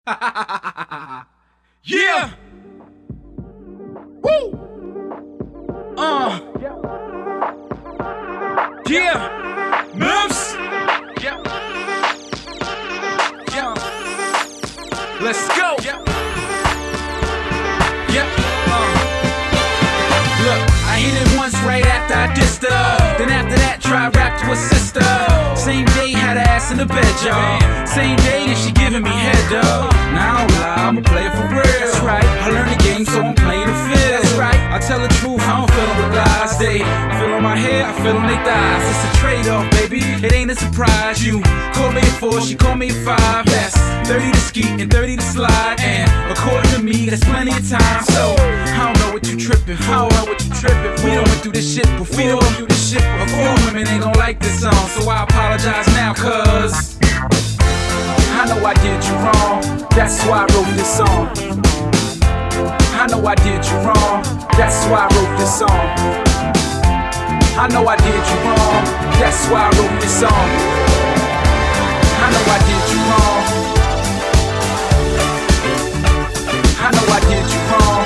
Yeah. Woo. Yeah. Moves. Yeah. Yeah. Let's go. Yeah. Yeah. Look, I hit it once right after I dissed her. Then after that, tried rap to her sister. Same day, had her ass in the bed, y'all. Same day, and she giving me head, though. Now I don't lie, I'ma play it for real. That's right. I learned the game, so I'm playing the field. That's right. I tell the truth, I don't feel them with lies. They feel on my hair, I feel on their thighs. It's a trade-off, baby. It ain't a surprise. You call me a 4, she call me a 5. That's 30 to ski and 30 to slide. And according to me, that's plenty of time. So I don't know what you tripping for. I don't know what you tripping for. We done went through this shit before. We done went through this shit before. A few women ain't gon' like this song, so I apologize now, cause I know I did you wrong. That's why I wrote this song. I know I did you wrong. That's why I wrote this song. I know I did you wrong. That's why I wrote this song. I know I did you wrong. I know I did you wrong.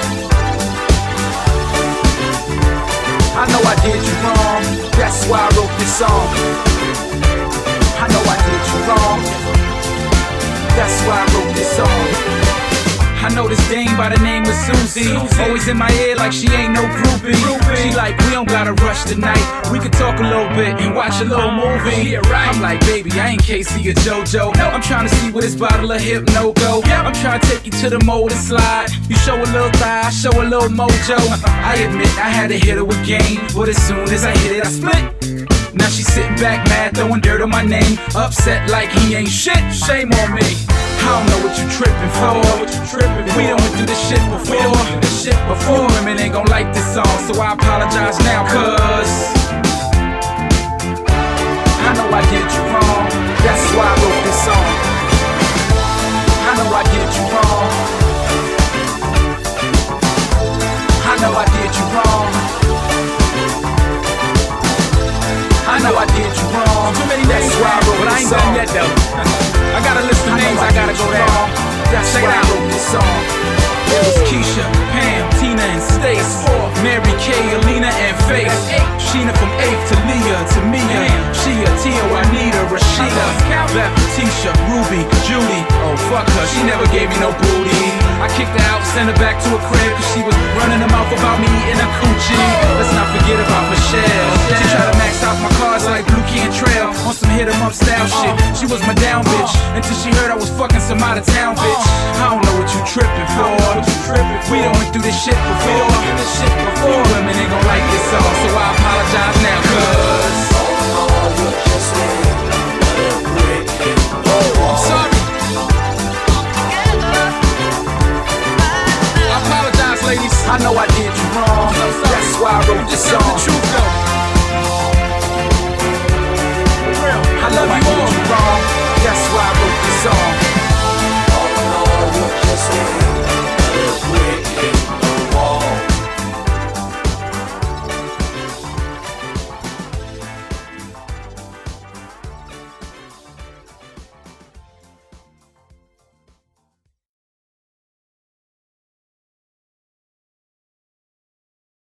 I know I did you wrong. That's why I wrote this song. I know I did you wrong. That's why I wrote this song. I know this dame by the name of Susie. Always in my ear like she ain't no groupie. She like, we don't gotta rush tonight. We could talk a little bit and watch a little movie. Yeah, right. I'm like, baby, I ain't Casey or JoJo. I'm trying to see where this bottle of Hypno go. I'm trying to take you to the mold and slide. You show a little thigh, I show a little mojo. I admit I had to hit her with game, but as soon as I hit it, I split. Now she's sitting back mad, throwing dirt on my name. Upset like he ain't shit, shame on me. I don't know what you tripping for. We done went through this shit before. Women ain't gon' like this song, so I apologize now, cause I know I did you wrong. That's why I wrote this song. I know I did you wrong. I know I did you wrong. I know I did you wrong. Too many names, but I ain't done yet though. I got a list of names I gotta go down. Check it out. This song. It was Keisha, Pam, Tina, and Stace. Mary Kay, Alina, and Faith. Sheena from 8th to Leah to Mia. Shia, Tia, Juanita, Rashida. Beth, Tisha, Ruby, Judy. Oh fuck her, she never gave me no booty. I kicked her out, sent her back to her crib, cause she was running her mouth about me eating a coochie. Let's not forget about Michelle. She tried to max out my cars like Blue Cantrell on some hit 'em up style shit. She was my down bitch until she heard I was fucking some out of town bitch. I don't know what you tripping for. We done went through this shit before. Women ain't gon' like this song, so I apologize now, cause I'm sorry. I apologize, ladies. I know I did you wrong. That's why I wrote this song.